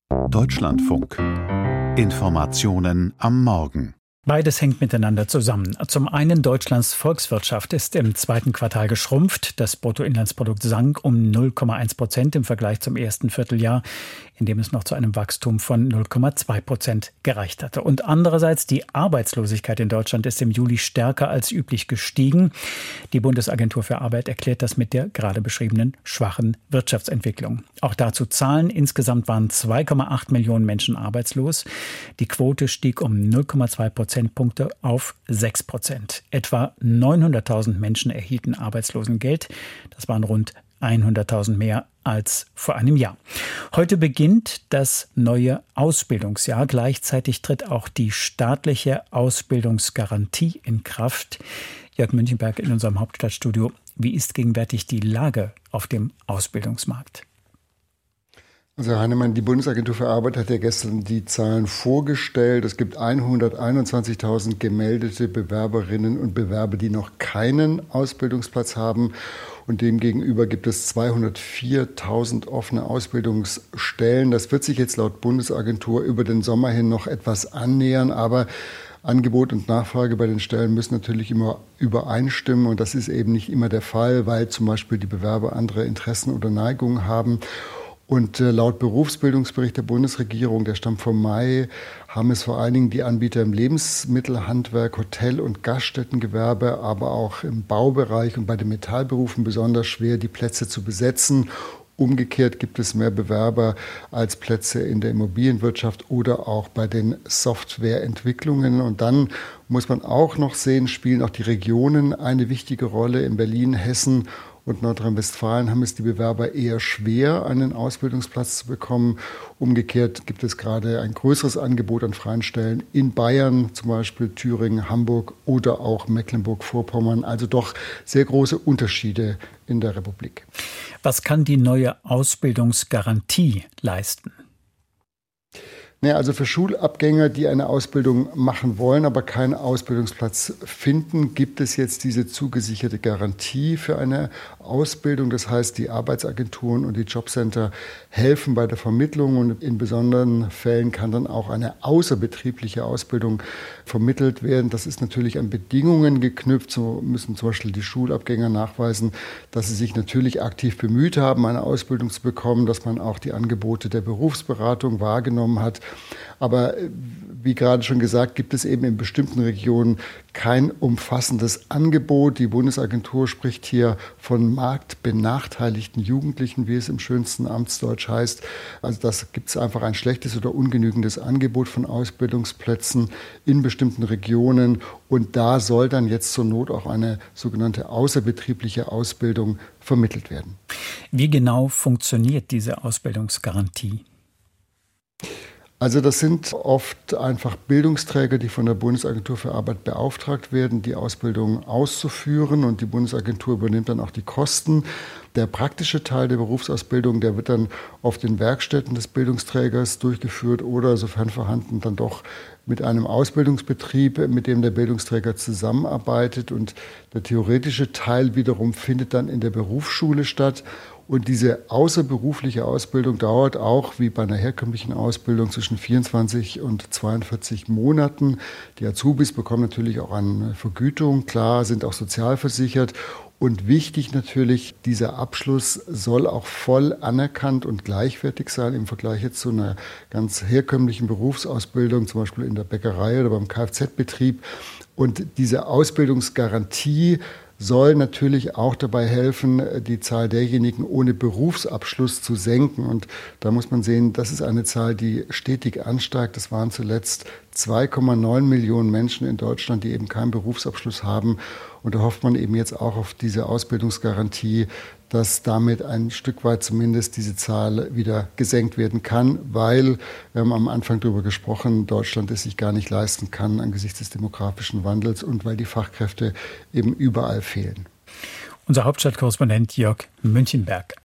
Deutschlandfunk. Informationen am Morgen. Beides hängt miteinander zusammen. Zum einen, Deutschlands Volkswirtschaft ist im zweiten Quartal geschrumpft. Das Bruttoinlandsprodukt sank um 0,1% im Vergleich zum ersten Vierteljahr, in dem es noch zu einem Wachstum von 0,2% gereicht hatte. Und andererseits, die Arbeitslosigkeit in Deutschland ist im Juli stärker als üblich gestiegen. Die Bundesagentur für Arbeit erklärt das mit der gerade beschriebenen schwachen Wirtschaftsentwicklung. Auch dazu Zahlen. Insgesamt waren 2,8 Millionen Menschen arbeitslos. Die Quote stieg um 0,2 Prozentpunkte auf 6%. Etwa 900.000 Menschen erhielten Arbeitslosengeld. Das waren rund 100.000 mehr als vor einem Jahr. Heute beginnt das neue Ausbildungsjahr. Gleichzeitig tritt auch die staatliche Ausbildungsgarantie in Kraft. Jörg Münchenberg in unserem Hauptstadtstudio. Wie ist gegenwärtig die Lage auf dem Ausbildungsmarkt? Also Herr Heinemann, die Bundesagentur für Arbeit hat ja gestern die Zahlen vorgestellt. Es gibt 121.000 gemeldete Bewerberinnen und Bewerber, die noch keinen Ausbildungsplatz haben. Und demgegenüber gibt es 204.000 offene Ausbildungsstellen. Das wird sich jetzt laut Bundesagentur über den Sommer hin noch etwas annähern. Aber Angebot und Nachfrage bei den Stellen müssen natürlich immer übereinstimmen. Und das ist eben nicht immer der Fall, weil zum Beispiel die Bewerber andere Interessen oder Neigungen haben. Und laut Berufsbildungsbericht der Bundesregierung, der stammt vom Mai, haben es vor allen Dingen die Anbieter im Lebensmittelhandwerk, Hotel- und Gaststättengewerbe, aber auch im Baubereich und bei den Metallberufen besonders schwer, die Plätze zu besetzen. Umgekehrt gibt es mehr Bewerber als Plätze in der Immobilienwirtschaft oder auch bei den Softwareentwicklungen. Und dann muss man auch noch sehen, spielen auch die Regionen eine wichtige Rolle. In Berlin, Hessen und Nordrhein-Westfalen haben es die Bewerber eher schwer, einen Ausbildungsplatz zu bekommen. Umgekehrt gibt es gerade ein größeres Angebot an freien Stellen in Bayern, zum Beispiel Thüringen, Hamburg oder auch Mecklenburg-Vorpommern. Also doch sehr große Unterschiede in der Republik. Was kann die neue Ausbildungsgarantie leisten? Also für Schulabgänger, die eine Ausbildung machen wollen, aber keinen Ausbildungsplatz finden, gibt es jetzt diese zugesicherte Garantie für eine Ausbildung. Das heißt, die Arbeitsagenturen und die Jobcenter helfen bei der Vermittlung und in besonderen Fällen kann dann auch eine außerbetriebliche Ausbildung vermittelt werden. Das ist natürlich an Bedingungen geknüpft. So müssen zum Beispiel die Schulabgänger nachweisen, dass sie sich natürlich aktiv bemüht haben, eine Ausbildung zu bekommen, dass man auch die Angebote der Berufsberatung wahrgenommen hat. Aber wie gerade schon gesagt, gibt es eben in bestimmten Regionen kein umfassendes Angebot. Die Bundesagentur spricht hier von marktbenachteiligten Jugendlichen, wie es im schönsten Amtsdeutsch heißt. Also das gibt es einfach ein schlechtes oder ungenügendes Angebot von Ausbildungsplätzen in bestimmten Regionen. Und da soll dann jetzt zur Not auch eine sogenannte außerbetriebliche Ausbildung vermittelt werden. Wie genau funktioniert diese Ausbildungsgarantie? Also das sind oft einfach Bildungsträger, die von der Bundesagentur für Arbeit beauftragt werden, die Ausbildung auszuführen und die Bundesagentur übernimmt dann auch die Kosten. Der praktische Teil der Berufsausbildung, der wird dann oft in Werkstätten des Bildungsträgers durchgeführt oder sofern vorhanden dann doch mit einem Ausbildungsbetrieb, mit dem der Bildungsträger zusammenarbeitet. Und der theoretische Teil wiederum findet dann in der Berufsschule statt. Und diese außerberufliche Ausbildung dauert auch, wie bei einer herkömmlichen Ausbildung, zwischen 24 und 42 Monaten. Die Azubis bekommen natürlich auch eine Vergütung, klar, sind auch sozialversichert. Und wichtig natürlich, dieser Abschluss soll auch voll anerkannt und gleichwertig sein im Vergleich jetzt zu einer ganz herkömmlichen Berufsausbildung, zum Beispiel in der Bäckerei oder beim Kfz-Betrieb. Und diese Ausbildungsgarantie soll natürlich auch dabei helfen, die Zahl derjenigen ohne Berufsabschluss zu senken. Und da muss man sehen, das ist eine Zahl, die stetig ansteigt. Das waren zuletzt 2,9 Millionen Menschen in Deutschland, die eben keinen Berufsabschluss haben. Und da hofft man eben jetzt auch auf diese Ausbildungsgarantie, dass damit ein Stück weit zumindest diese Zahl wieder gesenkt werden kann, weil, wir haben am Anfang darüber gesprochen, Deutschland es sich gar nicht leisten kann angesichts des demografischen Wandels und weil die Fachkräfte eben überall fehlen. Unser Hauptstadtkorrespondent Jörg Münchenberg.